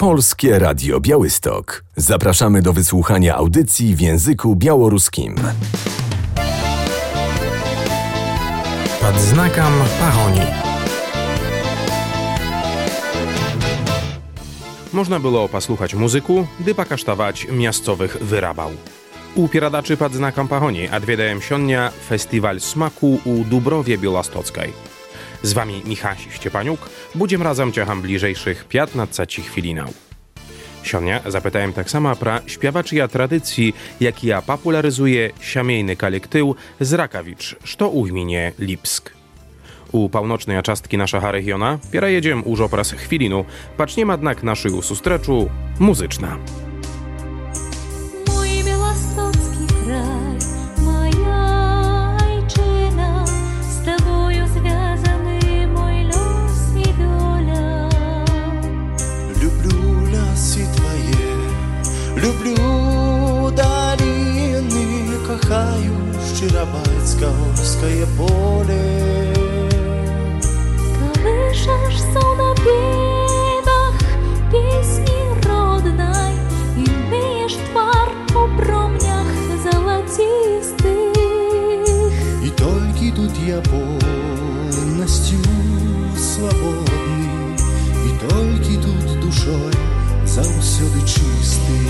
Polskie Radio Białystok. Zapraszamy do wysłuchania audycji w języku białoruskim. Pod znakiem Pahoni. Można było posłuchać muzyku, gdy pokasztować miastowych wyrabał. U Pieradaczy pod znakiem Pahoni odwiedają sionia Festiwal Smaku u Dubrowie Białostockiej. Z wami Michał Ściepaniuk, będziemy razem ciecham bliżejszych 15 chwilinał. Sionia zapytałem tak samo pra śpiewaczyja tradycji, jak ja popularyzuje siamiejny kolektyw z Rakowicz, co u gminie Lipsk. U północnej czastki naszego regiona pierajedziem już opraz chwilinu, paczniemy jednak naszego sustreczu muzyczna. Mój białostocki kraj, moja ojczyna, z tobою związany mój los i dola. Люблю lasy twoje, люблю долiny, kochаю Szczyrabacko-Orskie pole. Kołyszasz są na biegach pieśni rodnej i myjesz twar po promieniach złocistych. I только тут я полностью свободный, и только тут душой завсёды чистый.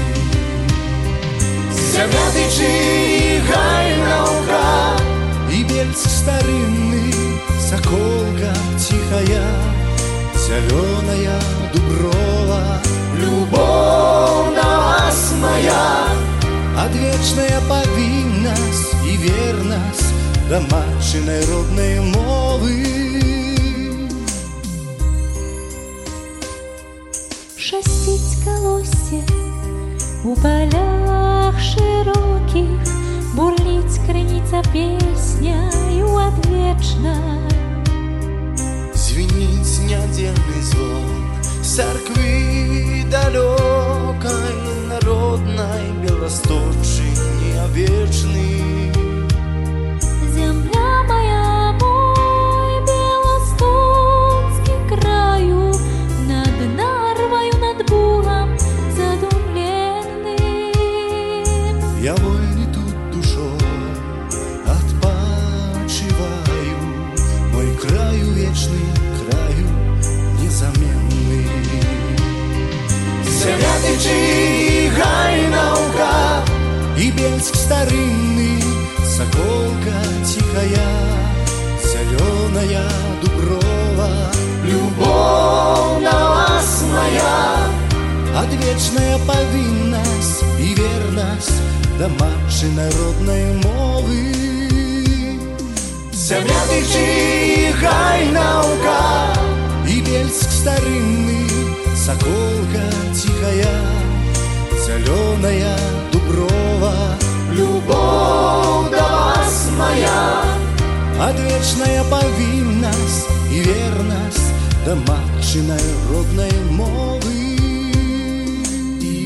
Землятичи и гайнаука, и Бельск старинный, Соколка тихая, зеленая дуброва. Любовь на вас моя, отвечная повинность и верность до матчиной родной мовы. Шастить колосья у полях широких, бурлить крыница песнею отвечной. Звенит недельный звон с церкви далекой, народной Белосточине вечный. Земля моя, мой белостоцкий краю, над Нарвою, над Бугом задумленным. Я вольный тут душой отпочиваю, мой краю вечный, краю незаменный. Землятичи и гайнаука, и Бельск старинный, Соколка тихая, зеленая дуброва. Любовь на вас моя, отвечная повинность и верность до матчиной родной мовы. Землятичи и гайнаука, и Бельск старинный, Соколка тихая, зеленая дуброва. Любовь до вас моя, отвечная повинность и верность до матчиной родной мовы. И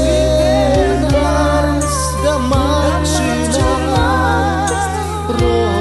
верность до матчиной родной.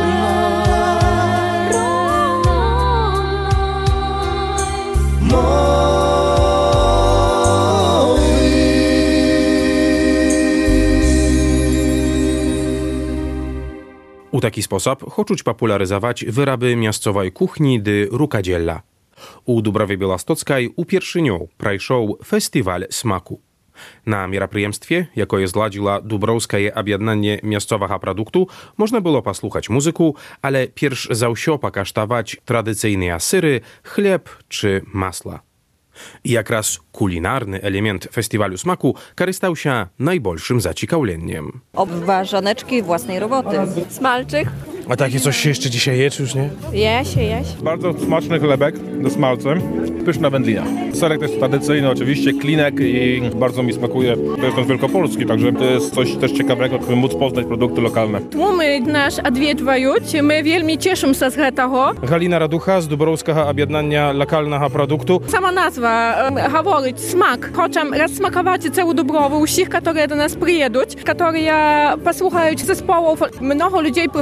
U taki sposób chcą popularyzować wyraby miastowej kuchni dy rukadziella. U Dubrowie Białostockiej u pierwszynią prajszał Festiwal Smaku. Na мероприемстве, jakie zladziła Dubrowskie Objednanie Miastowego Produktu, można było posłuchać muzyku, ale pierw za wsio pokasztować tradycyjne syry, chleb czy masła. I jak raz kulinarny element festiwalu smaku korzystał się najbolszym zaciekawleniem. Obwarzaneczki własnej roboty. Smalczyk. A takie coś się jeszcze dzisiaj je, czy już nie? Je się. Bardzo smaczny chlebek ze smalcem. Pyszna wędlina. Serek to jest tradycyjny oczywiście, klinek i bardzo mi smakuje. To jest ten wielkopolski, także to jest coś też ciekawego, żeby móc poznać produkty lokalne. Tłumy nasz odwiedzają. My wielmi cieszymy się z tego. Halina Raducha z Dubrowskiego Objednania Lokalnego Produktu. Sama nazwa говорить smak. Chcemy rozsmakować całą Dubrowę usich, które do nas przyjedą, które posłuchają zespołów. Mnogo ludzi przychodzi,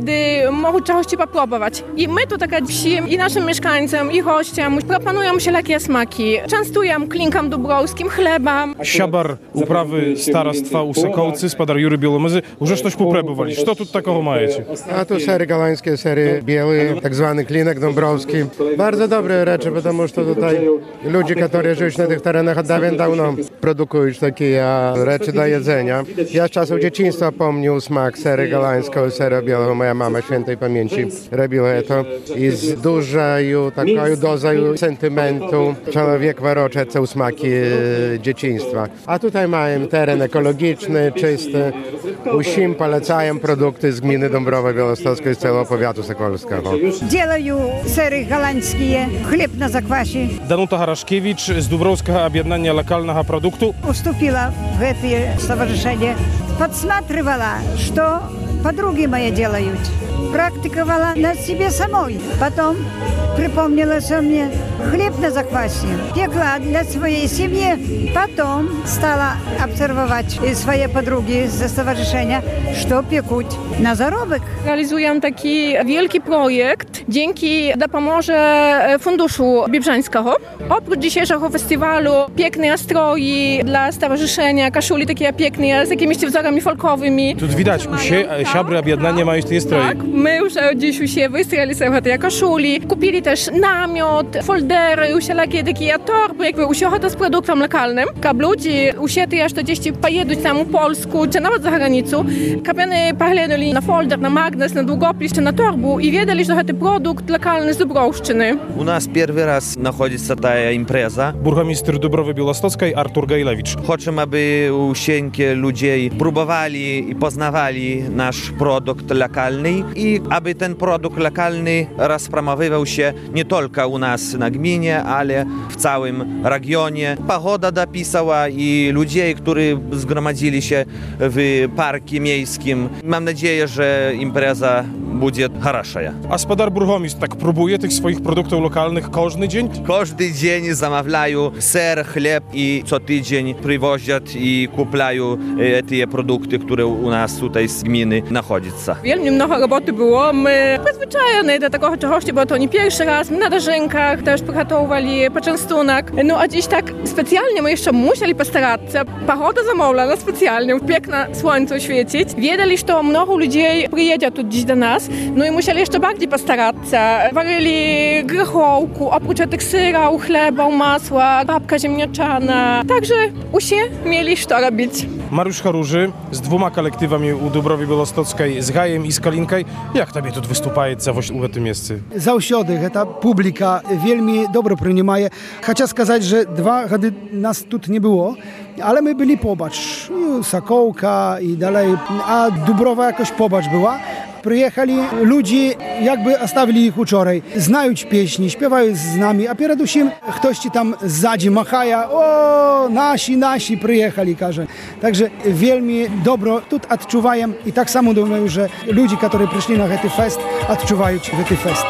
kiedy mogą czegoś popróbować. I my tu taka wsi i naszym mieszkańcom, i gościom proponują wszelakie smaki. Częstują klinkom dubrowskim, chlebam. Сябар управы староства у Соколцы, спадар Юрий Беломызы, уже что-то попробовали. Что тут такого маете? A tu sery galańskie, sery biały, tak zwany klinek dąbrowski. Bardzo dobre rzeczy, потому что tutaj ludzie, którzy żyją na tych terenach od dawno produkują takie rzeczy do jedzenia. Ja z czasów dzieciństwa pomnił smak sery galańskiego, sery białego. Moja mama świętej pamięci robiła to i z dużą taką dozą sentymentu człowiek wyrocze te smaki dzieciństwa. A tutaj mają teren ekologiczny, czysty. Усім polecają produkty z gminy Dąbrowa Białostockiej z całego powiatu sokolskiego. Делаю сыры голландские, хлеб на заквасе. Danuta Haraszkiewicz z Dąbrowskiego Объединения локального продукту. Уступила в это stowarzyszenie. Подсматривала, что подруги мои делают. Практиковала на себе самой. Потом припомнила мне хлеб на заквасе. Пекла для своей семьи. Потом стала обсервировать свои подруги ze stowarzyszenia, что пекут на заробок. Realizują taki wielki projekt dzięki pomoże Funduszu Biebrzańskiego. Oprócz dzisiejszego festiwalu piękne nastroje dla stowarzyszenia, koszuli takie piękne z jakimiś wzorami folkowymi. Тут widać, siabry объединения mają te stroje. Tak, my już dziś się wysтрелили sobie te koszuli. Kupili też namiot, foldery, wszelakie takie torby, jakby usiecho to z produktem lokalnym. Kab ludzie usiety jeszcze gdzieś pojedą tam u Polsku, czy nawet za granicą, kapiany poglądali na folder, na magnes, na długopis, czy na torbu i wiedzieli, że to produkt lokalny z Dąbrowszczyny. U nas pierwszy raz находится ta impreza. Burmistrz Dąbrowy Białostockiej Artur Gajlewicz. Chcemy, aby wszelkie ludzie próbowali i poznawali nasz produkt lokalny i aby ten produkt lokalny rozpromowywał się nie tylko u nas na gminie, ale w całym regionie. Pogoda dopisała i ludzie, którzy zgromadzili się w parku miejskim. Mam nadzieję, że impreza będzie хороша. A spadar burmistrz tak próbuje tych swoich produktów lokalnych każdy dzień? Każdy dzień zamawiają ser, chleb i co tydzień przywożą i kupują te produkty, które u nas tutaj z gminy znajdują. Wielmi mnogo roboty było. My przyzwyczajeni do takiego czegoś, bo to nie pierwszy raz. My na dożynkach też przygotowali poczęstunek. No a dziś tak specjalnie my jeszcze musieli postarać się. Pogoda zamówlana specjalnie, piękne słońce świecić. Wiedzieli, że mnogo ludzi przyjedzie tu dziś do nas. No i musieli jeszcze bardziej postarać się. Warili grochołku, oprócz tych syra, chleba, masła, babka ziemniaczana. Także usie mieli co robić. Mariusz Haruży z 2 kolektywami u Dąbrowy Białostockiej, z Gajem i z Kalinkaj. Jak tobie tu wystупається w tym miejscu? Заўсёды ta publika wielmi dobro przyjmuje. Chcę сказать, że 2 godziny nas tu nie było, ale my byli pobacz. Sokołka i dalej, a Dąbrowa jakoś pobacz była. Przyjechali ludzie, jakby ostawili ich wczoraj. Znają pieśni, śpiewają z nami, a przede wszystkim ktoś ci tam zzadzi machaja. O, nasi przyjechali, każe. Także wielmi dobro tu odczuwają i tak samo думаю, że ludzie, którzy przyszli na ten fest, odczuwają ten fest.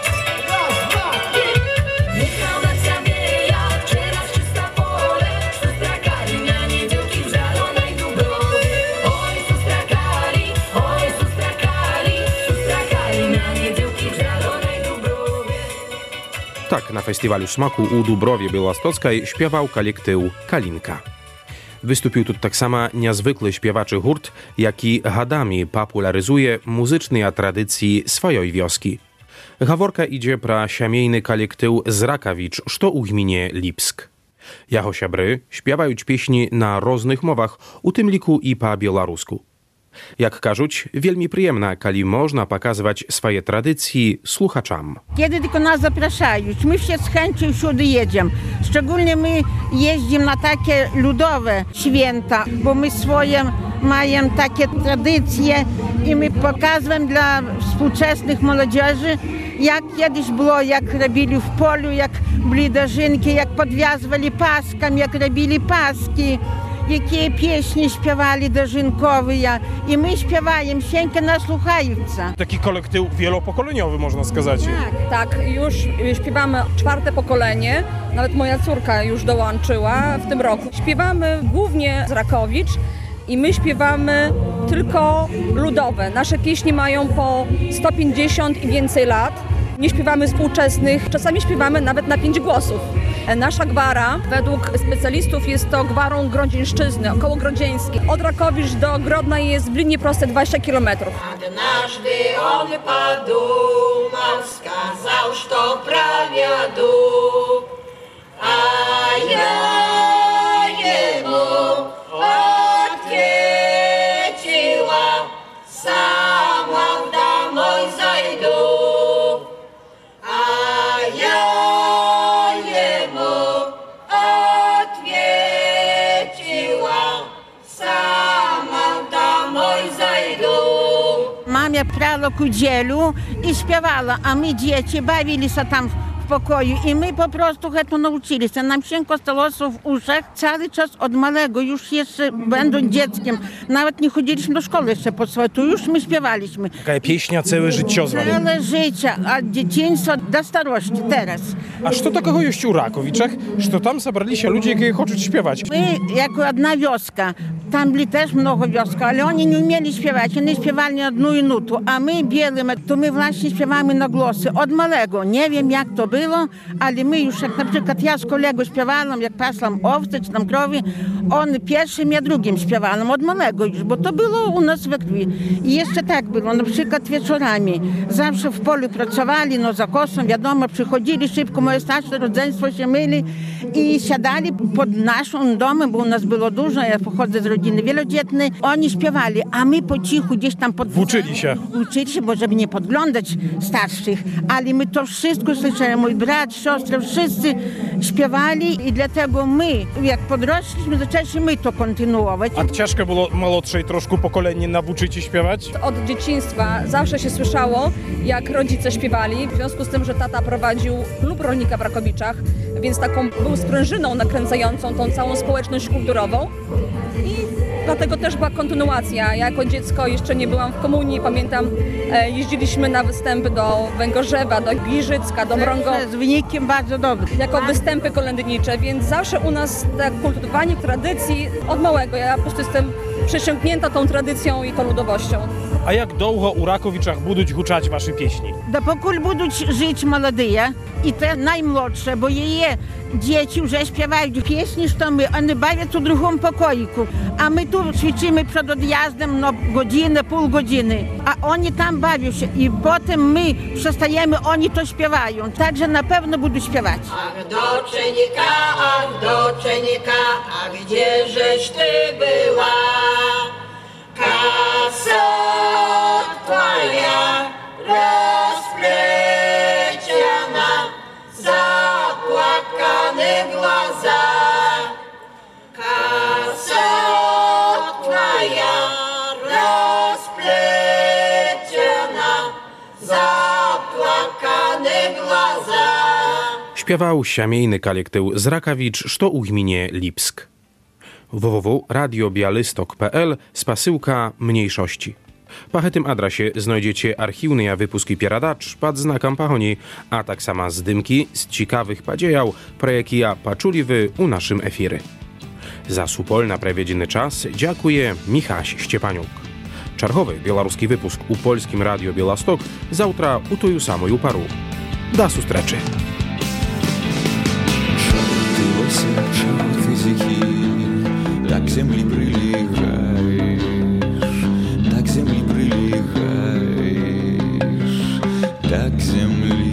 Tak na festiwalu smaku u Dąbrowie Białostockiej śpiewał kolektyw Kalinka. Wystąpił tu tak samo niezwykły śpiewaczy hurt, jaki gadami popularyzuje muzyczne tradycje swojej wioski. Gaworka idzie pra siamiejny kolektyw z Rakawicz, co u gminie Lipsk. Jako siabry śpiewają pieśni na różnych mowach, u tym liku i po białorusku. Jak кажуть, wielmi przyjemna, kiedy można pokazywać swoje tradycje słuchaczom. Kiedy tylko nas zapraszają, my wszyscy z chęcią wszędzie jedziemy. Szczególnie my jeździmy na takie ludowe święta, bo my swoje mamy takie tradycje i my pokazujemy dla współczesnych młodzieży, jak kiedyś było, jak robili w polu, jak byli dożynki, jak podwiązywali paskami, jak robili paski. Jakie pieśni śpiewali dożynkowe i my śpiewamy, wszędzie nas słuchają. Taki kolektyw wielopokoleniowy, można сказать. Tak, już śpiewamy 4. pokolenie, nawet moja córka już dołączyła w tym roku. Śpiewamy głównie z Rakowicz, i my śpiewamy tylko ludowe. Nasze pieśni mają po 150 i więcej lat. Nie śpiewamy współczesnych, czasami śpiewamy nawet na 5 głosów. Nasza gwara, według specjalistów, jest to gwarą grodzieńszczyzny, okołogrodzieńskiej. Od Rakowic do Grodna jest w linii prostej 20 km. Однажды он подумал, сказал, что проведу, а я ему ответила, сама домой зайду. Мамя прала кудзелю і співала, а ми, діти, бавилися там w pokoju i my po prostu to nauczyliśmy. Nam cienko stało w uszach cały czas od małego, już jeszcze będąc dzieckiem. Nawet nie chodziliśmy do szkoły jeszcze po swoje, to już my śpiewaliśmy. Taka pieśnia całe życie z wami. Całe życie, od dzieciństwa do starości teraz. A co takiego jest u Rakowiczach, że tam zebrali się ludzie, którzy chcą śpiewać? My, jako jedna wioska, tam byli też mnogo wiosk, ale oni nie umieli śpiewać, oni śpiewali jedną minutę, a my bielym, to my właśnie śpiewamy na głosy od małego. Nie wiem jak to było, ale my już, jak na przykład ja z kolegą śpiewałam, jak pasłam owce czy tam krowy, on pierwszym, ja drugim śpiewałam od małego już, bo to było u nas we krwi. I jeszcze tak było, na przykład wieczorami. Zawsze w polu pracowali, no za kosą, wiadomo, przychodzili szybko, moje starsze rodzeństwo się myli i siadali pod naszym domem, bo u nas było dużo, ja pochodzę z rodziny wielodzietnej, oni śpiewali, a my po cichu gdzieś tam Uczyli się, bo żeby nie podglądać starszych, ale my to wszystko słyszeli, mój brat, siostra, wszyscy śpiewali i dlatego my, jak podrośliśmy, zaczęliśmy my to kontynuować. A ciężko było młodszej troszkę pokolenie nauczyć śpiewać? Od dzieciństwa zawsze się słyszało, jak rodzice śpiewali, w związku z tym, że tata prowadził klub rolnika w Rakowiczach, więc taką był sprężyną nakręcającą tą całą społeczność kulturową i dlatego też była kontynuacja. Ja jako dziecko jeszcze nie byłam w komunii, pamiętam, jeździliśmy na występy do Węgorzewa, do Giżycka, do Mrągowa. Z wynikiem bardzo dobrym. Jako występy kolędnicze, więc zawsze u nas tak kultywowanie tradycji od małego. Ja po prostu jestem przesiąknięta tą tradycją i tą ludowością. A jak długo u Rakowiczach будуть huczać wasze pieśni? Dopóki będą żyć młodые i te najmłodsze, bo jej dzieci już śpiewają pieśni, że my, one bawią w drugim pokoiku, a my tu ćwiczymy przed odjazdem na godzinę, pół godziny, a oni tam bawią się i potem my przestajemy, oni to śpiewają, także na pewno będą śpiewać. Ach, doczenika, a gdzieżeś ty była? Kasa twoja rozpleciona, zapłakane głaza. Kasa twoja rozpleciona, zapłakane głaza. Śpiewał siamiejny kolektyw z Rakowicz, co u gminie Lipsk. www.radiobialystok.pl spasyłka mniejszości. Po tym adresie znajdziecie archiwne wypuski pieradacz pod znakiem pahoni, a tak samo zdymki z ciekawych podziejał, pro jakie ja paczuliwy u naszym efiry. Za supol na prawiedziny czas dziękuję Michaś Szczepaniuk. Czarchowy białoruski wypusk u polskim Radio Białystok zawtra u tuju samą paru. Do sustreczy. Так к земле прилегаешь, так к земле прилегаешь, так к земле.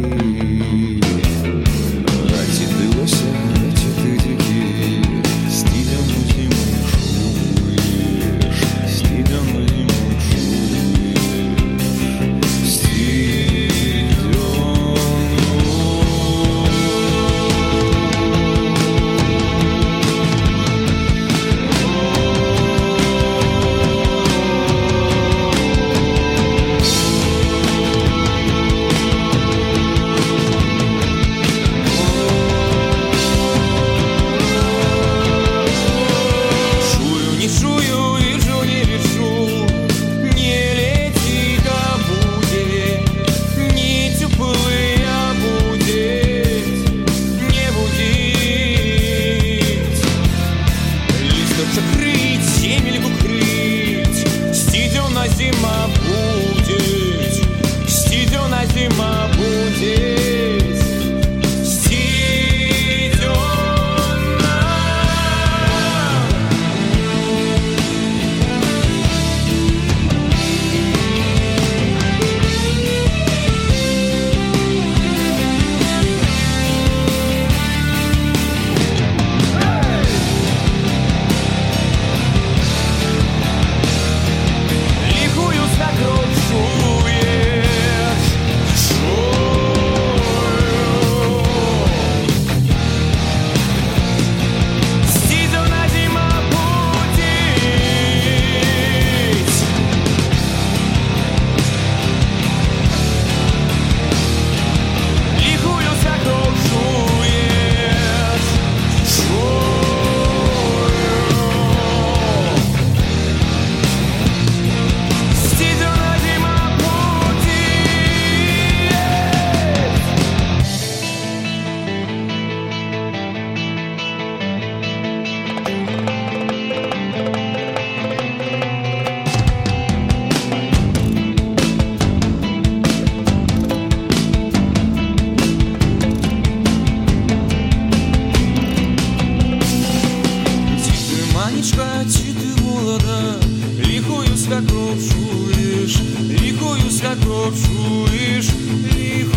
Отсидылася, эти ты дики, стилем зиму шуешь, стилем зиму шуешь, стилем Панічка, чи ти молода, лихою свекров чуєш, лихою свекров чуєш, лихою